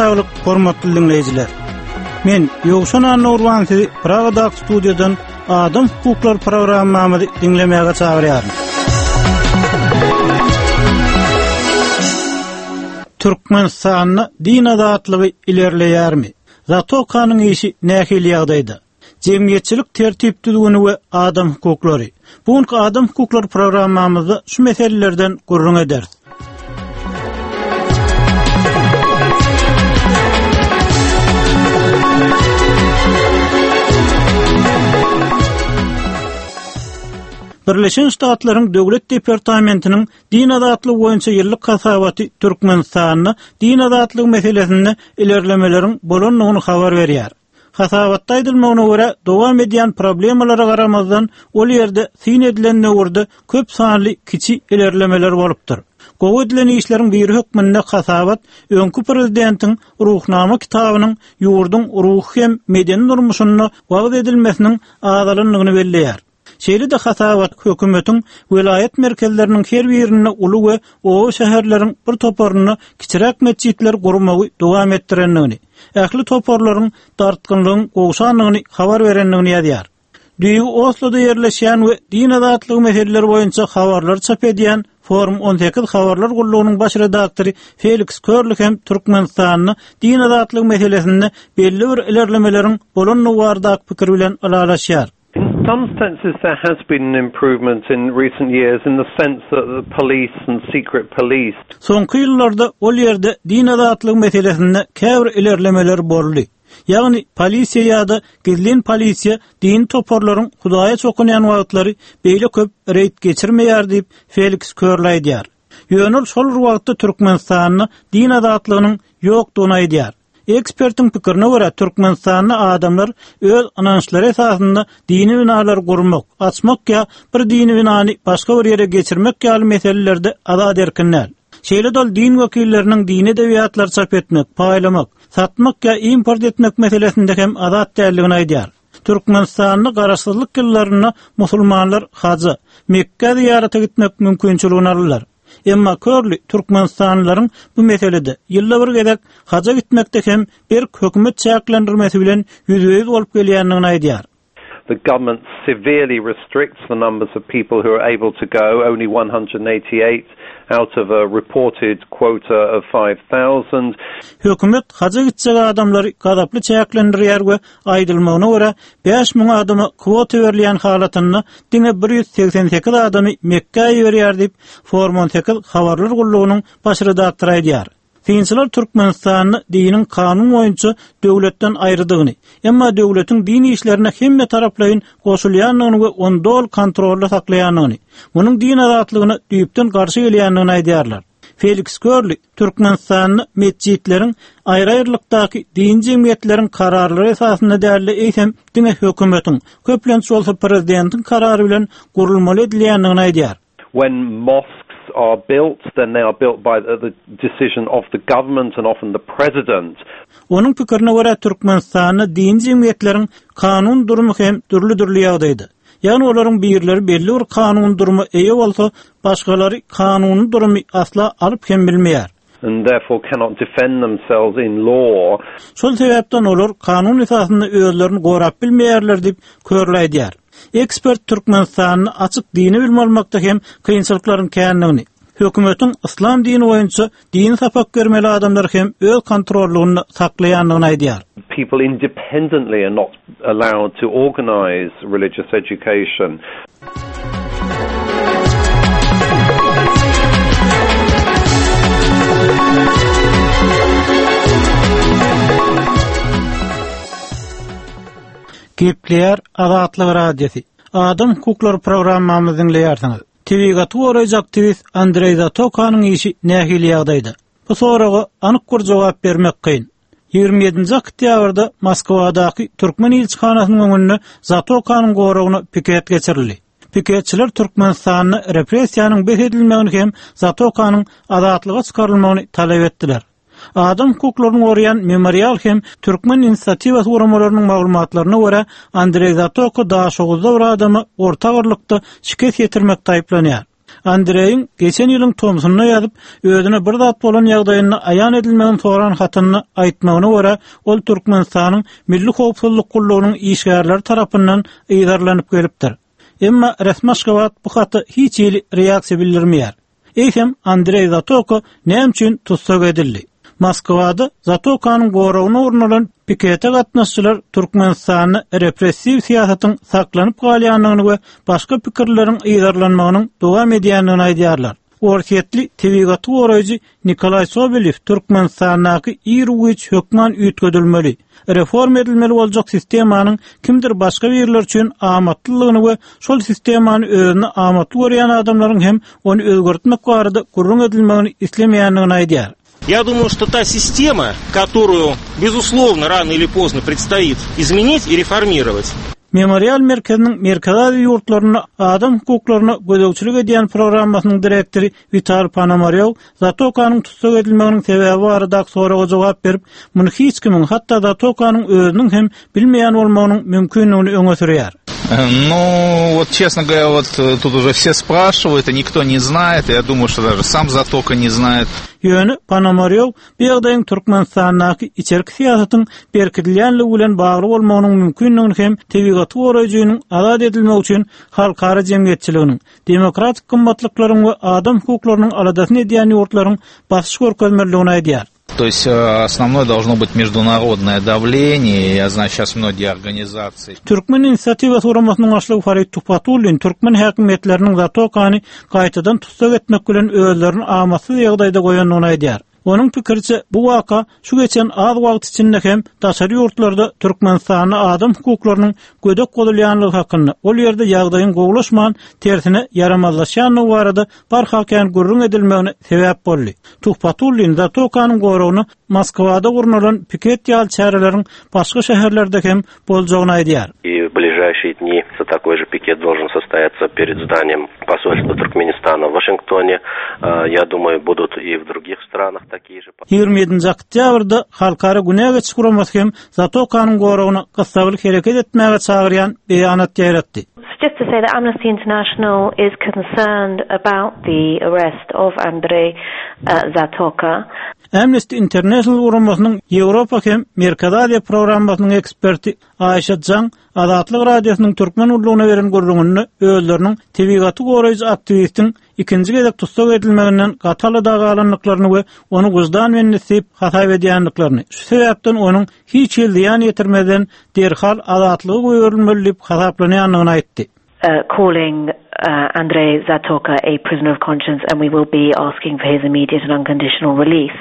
sağlyk, hormatly dinleyijiler. Men Ýogşan Anurwan sizi Praga'da studiýadan Adam hukuklar programmamy dinlemäge çagyrýarym. Türkmenistanyň din azatlygy ilerleýärmi? Zatokanyň işi nähili ýagdaýda? Jemgyýetçilik tertipdiligi we adam hukuklary. Buňky adam hukuklar programmamyzda şu meselelerden gurrun ederiz. Birleşen Ştatlaryň Döwlet Departamentiniň din azatlygy boýunça ýyllyk hasabaty Türkmenistanyň din azatlygy meselesinde ilerlemeleriň bolanlygyny habar berýär. Hasabatda aýdylmagyna görä, dowam edýän problemlara garamazdan ol ýerde syn edilen näwürde köp sanly kiçi ilerlemeler bolupdyr. Gowy edilen işleriň biri hökmünde hasabat öňkü prezidentiň ruhnama kitabynyň ýurdun ruhy hem medeni durmuşyny wagt edilmesiniň azalanlygyny belleýär. Şeýle de hasabat hökümetiň vilayet merkezleriniň her birine uly we o şäherleriň bir toparyny kiçirek mesjidler gurmagy dowam etdirenligini, ähli toparlaryň dartgynlygyň gowşanlygyny habar berenligini ýazýar. Düýü Oslo'da ýerleşýän we din azatlygy meseleleri boýunça habarlar çap edýän Forum 18 habarlar gullugynyň baş redaktory Felix Körlik hem Türkmenistanyň din azatlygy meselesinde belli bir ilerlemelerin bolanlygy bardak pikir bilen alalaşýar. In some senses there has been an improvement in recent years in the sense that the police and secret police. Soňky ýyllarda ol ýerde din azatlygy meselesinde käbir ilerlemeler boldy. Ýagny polisiýa ýa-da gizlin polisiýa din toparlaryň Hudaýa çokunýan wagtlary beýle köp reýt geçirmeýär diýip Felix Körlik aýdýar. Ýönül şol wagtda Türkmenistanyň din azatlygynyň ýokdugyny aýdýar. Ekspertin pikirine görä Türkmenistanyň adamlar öz anançlary esasında dini binalar gurmak, açmak ýa bir dini binany başga bir ýere geçirmek ýaly meselelerde azad erkinler. Şeýle dol din wekilleriniň dini edebiýatlar çap etmek, paýlamak, satmak ýa import etmek meselesinde hem azad däldigini aýdýar. Türkmenistanyň garaşsyzlyk ýyllaryna musulmanlar haja, Mekke ziýarata gitmek mümkinçiligini alýar. Emma Körli Türkmenistanlylaryň bu meselede ýylla bir gezek haja gitmekde hem bir hökümet çäklendirmesi bilen ýüzüýüz bolup gelýändigini aýdýar. The government severely restricts the numbers of people who are able to go, only 188 out of a reported quota of 5,000. Hökümet haja gitjek adamlary gazaply çäklendirýär we aýdylmagyna görä 5.000 adama kwota berilýän halatyny diňe 188 adamy Mekke'ye berýär diýip Forum 18 habarlar gullugynyň baş redaktory aýdýar. Finçiler Türkmenistanyň diniň kanun boýunça döwletden aýrydygyny, emma döwletiň dini işlerine hemme taraplaryň goşulýanlygyny we onu dol kontrolda saklaýanyny, munyň din azatlygyna düýpden garşy gelýändigini aýdýarlar. Felix Körlik Türkmenistanyň mesjidleriň aýry-aýrylykdaky din jemgyýetleriň kararlary esasynda däli eýsem diňe hökümetiň köplenç bolsa prezidentiň karary bilen gurulmaly edilýändigini aýdýar. When mosques are built, then they are built by the decision of the government and often the president. Onun pikirine görä Türkmenistanyň din jemgyýetleriň kanun durumy hem türlü ýagdaýda. Ýani olaryň birleri belli bir kanun durumy eýe bolsa, başgalary kanun durumy asla alyp hem bilmeýär. And therefore cannot defend themselves in law. Şol sebäpden olar kanun esasynda özlerini gorap bilmeýärler diýip körläýär. Ekspert Türkmenistanyň açyk dini bilmekde hem kynçylyklaryň känligini, hökümetiň islam dini boýunça din sapak görmeli adamlar hem öz kontrollugyny saklaýanlygyny aýdýar. People independently are not allowed to organize religious education. Gepler azatlyk radiosi. Adam hukuklar programmamyzyň dinleýärsiňiz. Televiziýa aktivist Andrey Zatokanyň işi nähili ýagdaýda. Bu soraga anyk bir jogap bermek kyn. 27-nji oktýabrda Moskwadaky Türkmen elçixanasynyň öňünde Zatokanyň goragyny piket geçirildi. Piketçiler Türkmenistanyň repressiýanyň behedilmegini hem Zatokanyň azatlyga çykarylmagyny talap etdiler. Adam hukuklaryny gorayan memorial hem Türkmen inisiativasy uramalarynyň maglumatlaryna görä Andrey Zatoko da şoguzda bir adamy orta agyrlykda şikayet etdirmekde aýplanýar. Andrey'in geçen ýylyň Tomsunyna ýazyp, özüne bir zat bolan ýagdaýyny aýan edilmegin soran hatyny aýtmagyna görä, ol Türkmenistanyň Milli Howpsuzlyk Gullugynyň işgärleri tarapyndan ýygarlanyp gelipdir. Emma resmi Aşgabat bu haty hiç ýyly reaksiýa bildirmeýär. Eýsem Andrey Zatoko näme üçin tutsak edildi? Moskwada Zatokanyň gorawyna urnalan pikete gatnaşçylar Türkmenistanyň repressiw siýasatyň saklanyp galýanlygyny we başga pikirleriň ýygarlanmagynyň dowam edýändigini aýdýarlar. Orsiýetli tebigaty goraýjy Nikolay Sobolev Türkmenistanyň ýyrygyç hökman üýtgedilmeli, reform edilmeli boljak sistemanyň kimdir başga ýerler üçin amatlylygyny we şol sistemany özüne amatly görýän adamlaryň hem onu özgörtmek barada gurrun edilmegini islemeýändigini aýdýar. Я думаю, что та система, которую, безусловно, рано или поздно предстоит изменить и реформировать. Memorial Merkezining merkezi ýurtlaryna adam hukuklaryna gözegçilik edýän programmasynyň direktori Vital Panomarev Zatokanyň tutsak edilmeginiň sebebi barada soraga jogap berip, muny hiç kimin, hatda Zatokanyň özüniň hem bilmeýän bolmagynyň mümkinligini öňe sürýär. Ну, вот честно говоря, вот тут уже все спрашивают, и никто не знает, и я думаю, что даже сам Затока не знает. Ýöne Panomarev beýagdaýyň Türkmenistanyň içerki siýasatyň berkidilýänligi bilen bagly bolmagynyň mümkinligini hem tebigaty goraýjynyň azad edilmegi üçin halkara jemgyýetçiliginiň, demokratik gymmatlyklaryň we adam hukuklarynyň aladasyny edýän ýurtlaryň basyş görkezmerligini aýdýar. То есть основное должно быть международное давление. Я знаю, сейчас многие организации. Türkmen inisiativa soramasının başlygy Farid Tupatulin Türkmen häkimetleriniň Zatokany gaýtadan tutsak etmek bilen özlerini amatsız ýagdaýda goýanyny aýdýar. Onun pikirçe bu waka şu geçen az wagt içinde hem daşary ýurtlarda Türkmenistanyň adam hukuklarynyň gödek bolýanlygy hakyny, ol ýerde ýagdaýyň gowlaşman tersine yaramazlaşýanlygy barada barhakyan gurrun edilmegine sebäp boldy. Tuhpatulin Zatokanyň gorawyny Moskwada urnalan piket ýal çäreleriň başga şäherlerde hem boljagyny aýdýar. И в ближайшие дни такой же пикет должен состояться перед зданием посольства Туркменистана в Вашингтоне. Я думаю, будут и в других странах такие же. 27 oktýabrda Halkara Güne geçiş guramasy hem Zatokanyň gorawyny gysgalyk hereket etmäge çagyrýan beýanat ýaratdy. Just to say that Amnesty International is concerned about the arrest of Andrey Zatoka. Amnesty International uramasının Ýewropa hem Merkezi Aziýa programmasynyň eksperti Aýşa Can Azatlyk radiosynyň türkmen urlugyna beren gurrungyny özleriniň tebigaty goraýjy aktivistin ikinji gezek tutsak edilmeginden gataly dagalanlyklaryny we onu wyzdan bilen nesip hasap edýänliklaryny, şu sebäpden onuň hiç ýyldyýan ýetirmeden derhal azatlygy goýulmaly diýip hasaplanýanlygyny aýtdy. Calling Andrey Zatoka a prisoner of conscience, and we will be asking for his immediate and unconditional release.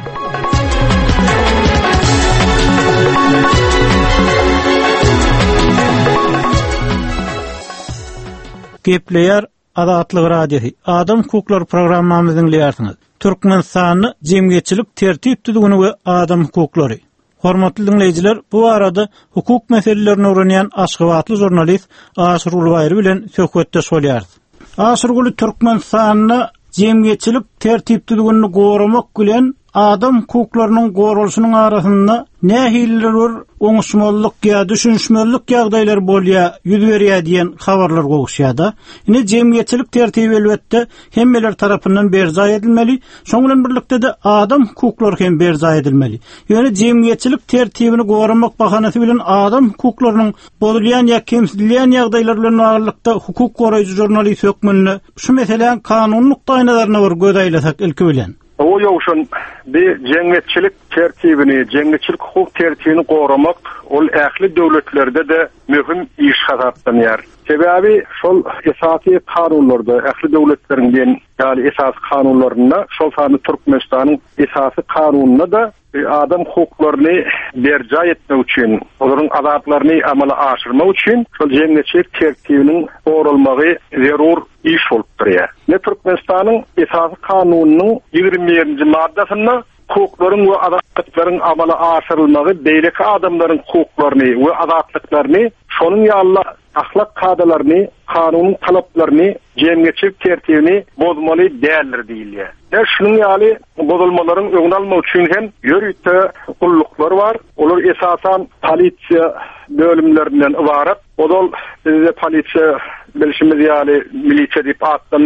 Gepleýär Azatlyk radiosu. Adam hukuklary programmamyzyň dinleýärsiňiz. Türkmenistanyň jemgyýetçilik tertip düzgüni we adam hukuklary. Hormatly dinleýijiler, bu arada hukuk meselelerini öwrenýän Aşgabatly jurnalist Aşyr Ulbaýry bilen söhbetde bolýar. Aşyr Uly Türkmenistanyň jemgyýetçilik tertip düzgünini goramak bilen adam hukuklarynyň gorulşynyň arasynda nähiller oňuşmalyk ýa düşünşmelik ýagdaýlar bolýa, ýüz berýär diýen habarlar gowuşýarda. Ine jemgyýetçilik tertibi elbetde hemmeler tarapyndan berza edilmeli, şoň bilen birlikde de adam hukuklary hem berza edilmeli. Ýöne jemgyýetçilik tertibini goramak bahanasy bilen adam hukuklarynyň bolýan ýa kemsidilýän ýagdaýlar bilen baglykda hukuk goraýjy jurnalist hökmünde şu meseleň kanunlyk daýnalaryna bir göz aýlasak ilki bilen. O ýokşun bir jemgyýetçilik tertibini, jemgyýetçilik hukuk tertibini goramak ol ähli döwletlerde de möhüm iş hasaplanýar. Sebäbi şol esasy kanunlarda, ähli döwletleriň ýaly esas kanunlaryna, şol sany Türkmenistanyň esasy kanununa da adam hukuklaryny berja etmek üçin, olaryň azatlaryny amala aşyrmak üçin şol jemgyýetçilik tertibiniň goralmagy zerur iş bolup durýar. Ne Türkmenistanyň esasy kanunynyň 20-nji maddasyna hukuklaryň we azatlyklaryň amala aşyrylmagy, beýleki adamlaryň hukuklaryny we azatlyklaryny şonuň ýaly ahlak kadalaryny, kanunyň talaplaryny, jemgyýetçilik tertibini bozmaly däldir diýilýär. Şunuň ýaly bozulmalaryň öňüni almak üçin hem ýörükde gulluklar bar. Olar esasan polisiýa bölümlerinden ibaret. Odal bizde polisiýa bilişimiz ýaly milisiýa diýip adlandyrlyp,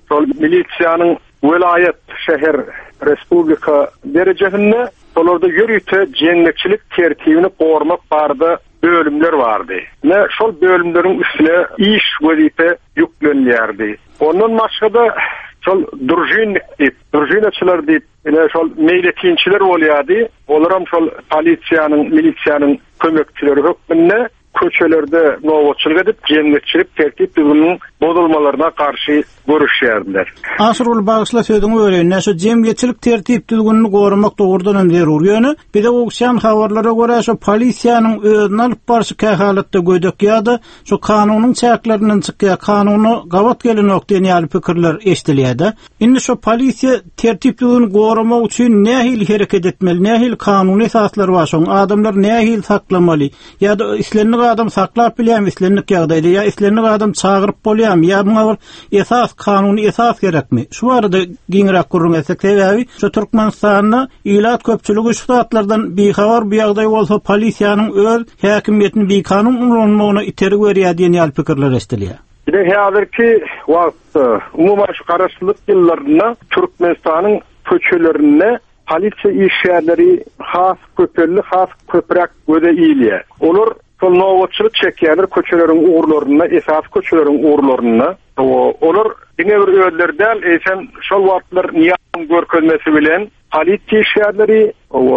şol milisiýanyň vilayet, şäher, respublika derejesinde olarda ýürüýte jeňnekçilik tertibini gormak barda bölümler vardı. Ne şol bölümlerin üstüne iş vazife yüklenýärdi. Ondan başga şol durjinaçylar diýip, ene şol meýletinçiler bolýardy. Olaram şol polisiýanyň, milisiýanyň kömekçileri hökmünde köçelerde nowatçylyk edip, jeňnekçilik tertip düzgünüň bozulmalarına karşı görüşýärdiler. Asrul bagysla söýdüň öýren, näşe jemgyýetçilik tertip düzgünini gorumak dogrudan derur ýöne. Bir de okşan habarlara görä şo polisiýanyň özüni alyp barşy kähalatda gödök ýa-da şo kanunyň çäklerinden çykýar, kanuny gawat gelenok diýen pikirler eşdilýärdi. Indi şo polisiýa tertip düzgünini gorumak üçin nähil hereket etmeli, nähil kanuny esaslary bar, şo adamlar nähil saklamaly ýa-da islenlik adam saklap bilýär, islenlik ýagdaýda ýa islenlik adam çagyryp bolýar, ýa buňa esas kanuny esas gerekmi? Şu arada giňrak gurrun etsek sebäbi, şu Türkmenistanda ilat köpçüligi şu zatlardan bir habar bir ýagdaý bolsa polisiýanyň öz häkimiýetini bir kanun ulanmagyna iterik berýär diýen pikirler eşdilýär. Bir de häzirki wagtda umumy şu garaşlyk ýyllarynda Türkmenistanyň köçelerinde polisiýa işgärleri has köpelli, has köprek göze iýilýär. Olar şol nowatçylyk çekýärler köçeleriň uğurlaryna, esas köçeleriň uğurlaryna. Olar diňe bir öýlerden eýsen şol wagtlar niýam görkezmesi bilen polisiýa işgärleri,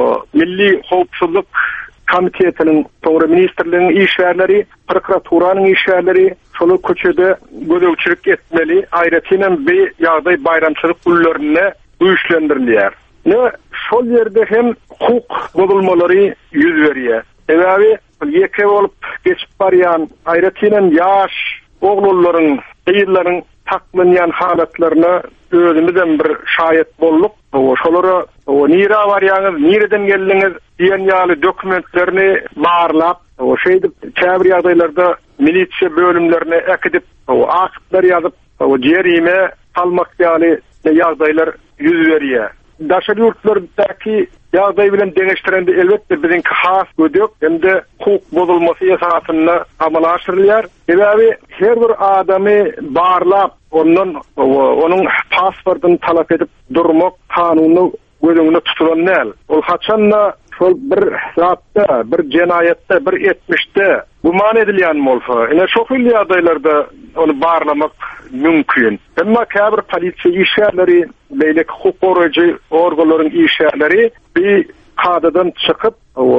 Milli Howpsuzlyk Komitetiniň, Toňra ministrliginiň işgärleri, prokuraturanyň işgärleri şol köçede gözegçilik etmeli, aýratynam bir ýagdaý bayramçylyk günlerine güýçlendirilýär. Ne şol ýerde hem hukuk bozulmalary ýüz berýär. Ebawy ýeke bolup geçip barýan aýratynam ýaş oglularyň, eýillerin taklanýan halatlaryna özümizden bir şahit bolduk. Şolara nire barýaňyz, nireden geldiňiz diýen ýaly dokumentlerini barlap, şeýdip käbir ýagdaýlarda milisiýa bölümlerine ekidip, akyplar ýazyp, jerime almak ýaly ýagdaýlar ýüz berýär. Daşary ýurtlardaky ýagdaý bilen deňeştirende elbetde biziňki has gödök hem-de hukuk bozulmasy esasyna amal aşyrylýar. Ebawy her bir adamy barlap, ondan onuň pasportyny talap edip durmak kanuny gözüňde tutulan näl. Ol haçanla şol bir zatda, bir jenaýetde, bir etmişde guman edilýän bolsa, ene şol ýagdaýlarda onu barlamak mümkin. Emma käbir polisiýa işgärleri, beýleki hukuk goraýjy organlaryň işgärleri bir kadadan çykyp,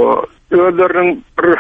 özleriniň bir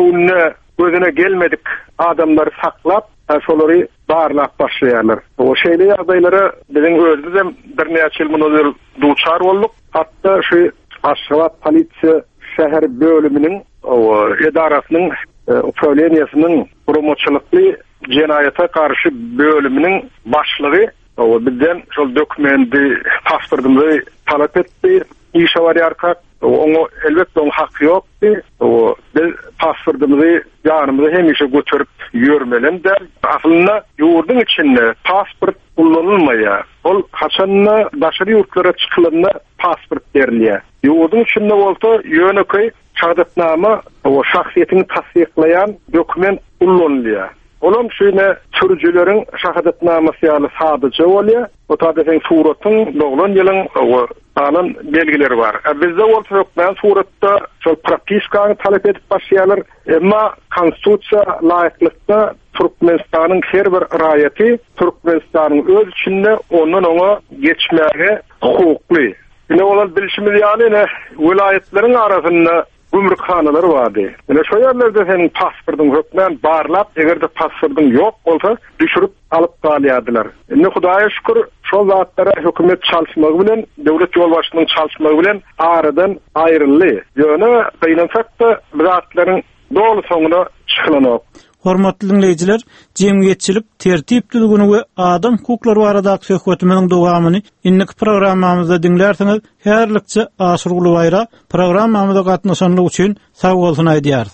gözüne gelmedik adamları saklap, şolary barlap başlaýarlar. O şeýle ýagdaýlara biziň özümizden bir näçe ýyl duçar bolduk. Hatda şu Aşgabat polisiýa şäher bölüminiň edarasynyň upravleniýasynyň promoçylykly jenaýata karşı bölüminiň başlygy bizden şol dokumenti, pasportymyzy talap etdi. İş awarýarka, oňa elbetde oň haky ýokdy. Biz pasportymyzy ýanymyzda hemişe götürüp ýörmelende. Aslynda ýurdun içinde pasport kullanylmaýar. Ol haçanna daşary ýurtlara çykylanda pasport berilýär. Ýurdun içinde bolsa ýöneköy şahadatnama, şahsiýetini tasdiklayan dokument kullanylýar. Olam şöyle türcüleriň şahadatnamasy ýaly sadyjy bolýar. O taýdaň suratyň doglan ýylyň alan belgileri var. Bizde bolsa ýokman suratda şol propiskany talap edip başlaýarlar. Emma konstitusiýa laýyklykda Türkmenistanyň her bir raýaty Türkmenistanyň öz içinde ondan oňa geçmäge hukukly. Ine olan bilişimiz ýaly vilayetleriň arasynda gümrükhanalar vardy. Ene şo ýerlerde senin pasportyň hökmen barlap, egerde pasportyň ýok bolsa, düşürüp alyp galýardylar. Ene Hudaýa şükür, şol zatlara hökümet çalşmagy bilen, döwlet ýolbaşçynyň çalşmagy bilen aradan aýryldy. Ýöne beýnensakda zatlaryň dolu soňuna çyklanok. Hormatly dinleýijiler, jemgyýetçilik, tertip düzgünü we adam hukuklary baradaky söhbetimiň dowamyny inniki programmamyzda dinlersiňiz. Herlikçe Aşyr Gulubayra programmamyzda gatnaşanlyk üçin sag bolsun aýdýarys.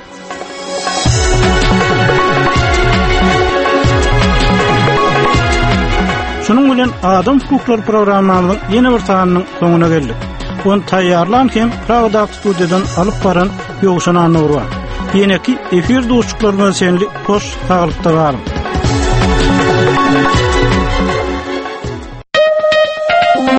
Şunun bilen adam hukuklary programmamyzyň ýene bir sanynyň soňuna geldik. Onu taýýarlanken Pragda studiýadan alyp baran Ýogşan Anur bar. Ýene-ki efir dostluklaryna senli hoş saglypda barym.